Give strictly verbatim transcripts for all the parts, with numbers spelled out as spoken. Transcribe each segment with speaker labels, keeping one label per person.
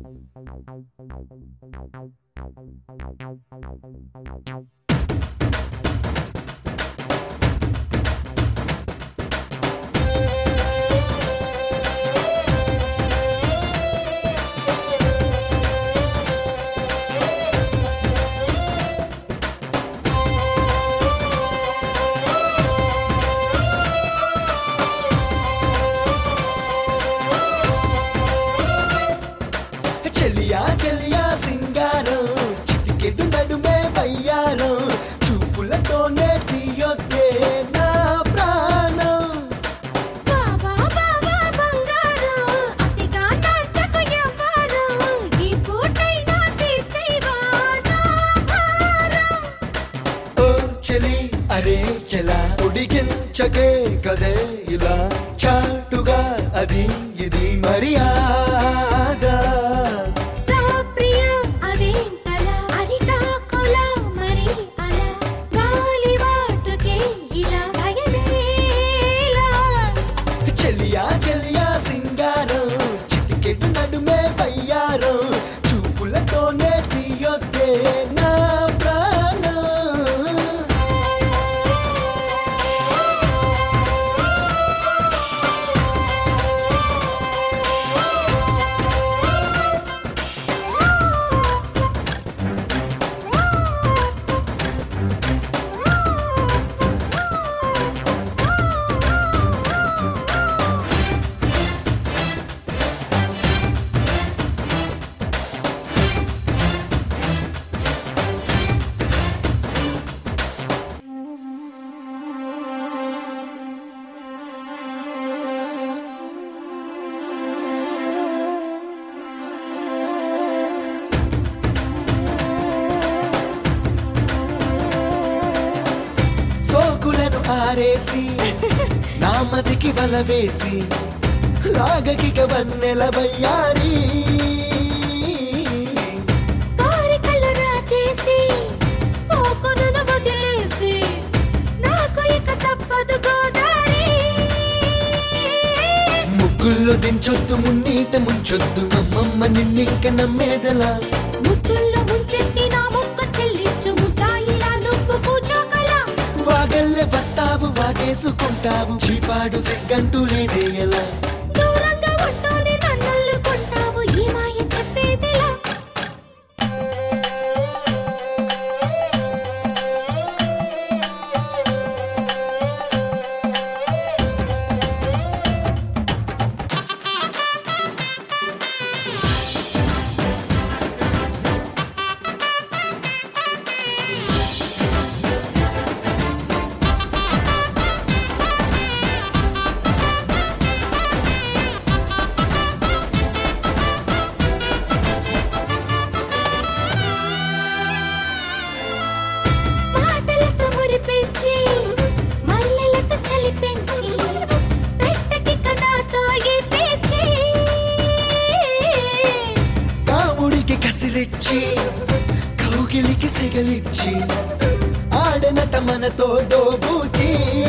Speaker 1: చెలియా చెలియా సింగారం చిటికెడు నడుమే వయ్యారం చూపులతోనే తీయొద్దే నా ప్రాణం
Speaker 2: బావా బావా బంగారం అతిగా నాచకు ఎవ్వరం ఈ పూటైనా తీర్చేవా నా భారం
Speaker 1: ఓ చెలి అరే చెలా ఉడికించకే కదే ఇలా చాటుగా అది ఇది మర్యాద
Speaker 2: రా ప్రియ అదేంటలా అరిటాకులా మరి అలా గాలివాటుకే ఇలా భయమేలా
Speaker 1: చెలియా చెలియా సింగారం చిటికెడు నడుమే వయ్యారం చూపులతోనే తీయొద్దే నా ప్రాణం సోకులను ఆరేసి నా మదికి వల వేసి రాగకిక వన్నెల వయ్యారి
Speaker 2: కోరికలు రాచేసి పోకునను వదిలేసి నాకు ఇక తప్పదు గోదారి
Speaker 1: ముగ్గుల్లో దించొద్దు మున్నీట ముంచొద్దు అమ్మమ్మ నిన్నింక నమ్మేదలా
Speaker 2: ముద్దుల్లో ముంచెట్టి నా మొక్క చెల్లించు ముద్దాయిలా నువ్వు కూచోకలా
Speaker 1: వాగల్లే వస్తావు వాటేసుకుంటావు చీపాడు సిగ్గంటూ లేదే ఎలా
Speaker 2: దూరంగా ఉంటూనే నన్నల్లుకుంటావు ఈ మాయ చెప్పేదిలా మాటలతో మురిపించి మల్లెలతో చలిపించి పెట్టకి కనాతో ఈ పేచి
Speaker 1: కాముడికి కసిరిచ్చి కౌగిలికి సెగలిచ్చి ఆడనట మనతో దోబూచి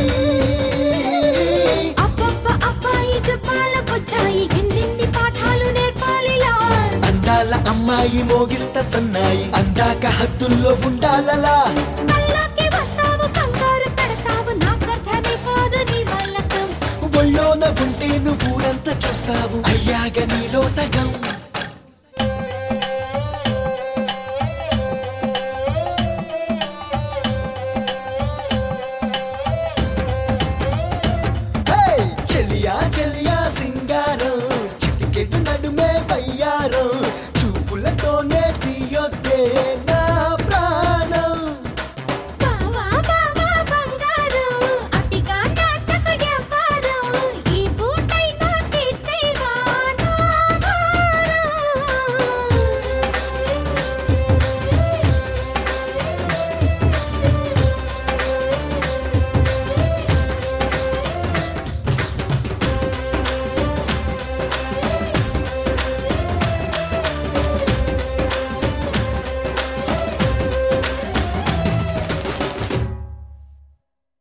Speaker 2: అబ్బబ్బ అబ్బాయి జపాల బొచ్చాయి ఎన్నెన్ని పాఠాలు నేర్పాలిలా
Speaker 1: అందాల అమ్మాయి మోగిస్త సన్నాయి అందాక హద్దుల్లో ఉండాలలా
Speaker 2: కల్లోకి వస్తావు కంగారు పెడతావు నాకర్థమే కాదు నీ వాళ్ళకం
Speaker 1: ఒళ్ళోన ఉంటే నువ్వు ఊరంతా చూస్తావు అయ్యాక నీలో సగం